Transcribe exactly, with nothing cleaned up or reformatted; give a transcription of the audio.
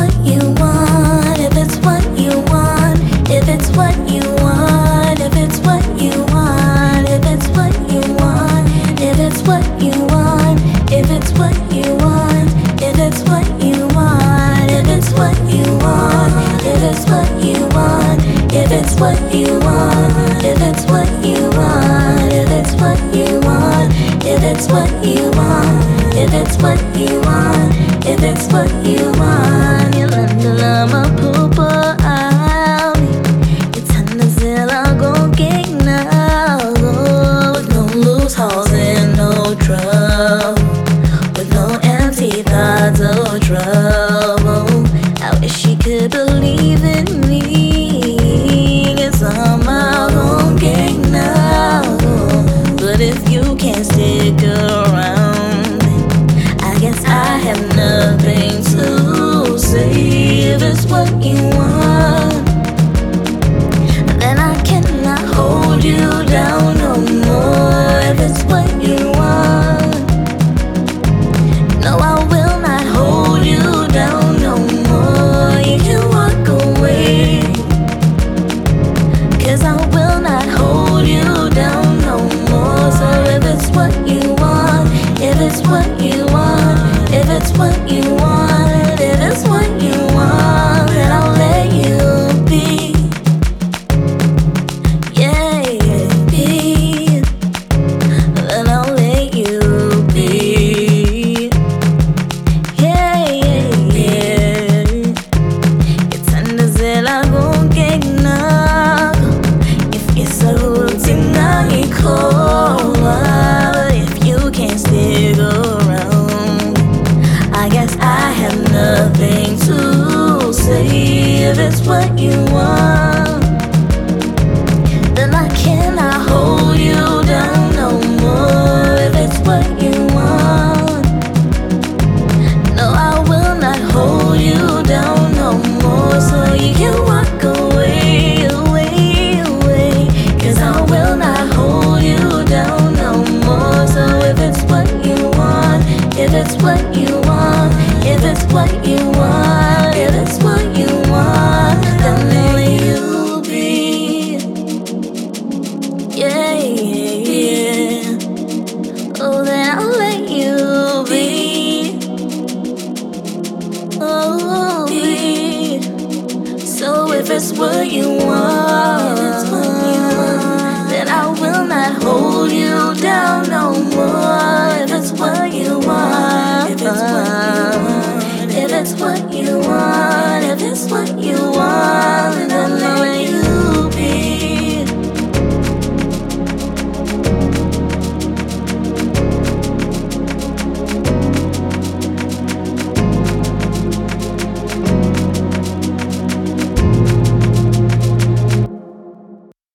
what you want, if it's what you want, if it's what you want, if it's what you want, if it's what you want, if it's what you want, if it's what you want, if it's what you want, if it's what you want, if it's what you want, if it's what you want, if it's what you want, if it's what you want, if it's what you want, if it's what you want, if it's what you want, you lama pupa ali, it's Hanazilla gon' get now, with no loose holes and no trouble, with no empty thoughts or trouble. I wish she could believe in me, and somehow gon' get now. But if you can't stick around, I guess I have nothing to say. If it's what you want, then I cannot hold you down no more. If it's what you want, no, I will not hold you down no more. You can walk away, 'cause I will not hold you down no more. So if it's what you want, if it's what you want, if it's what you want, if it's what you want, then I'll let you be. Yeah, yeah, be. Then I'll let you be. Yeah, yeah, yeah. It's Hanazilla gon' get now. If it's a routine, I call. But if you can't stick around, I guess I have nothing to say. If it's what you want, then I cannot hold you down no more. If it's what you want, no, I will not hold you down no more. So you can walk away, away, away, 'cause I will not hold you down no more. So if it's what you want, if it's what you want, if it's what you want, if it's what you want, then only you be. Yeah, yeah, yeah. Oh, then I'll let you be. Oh, be. So if it's what you want,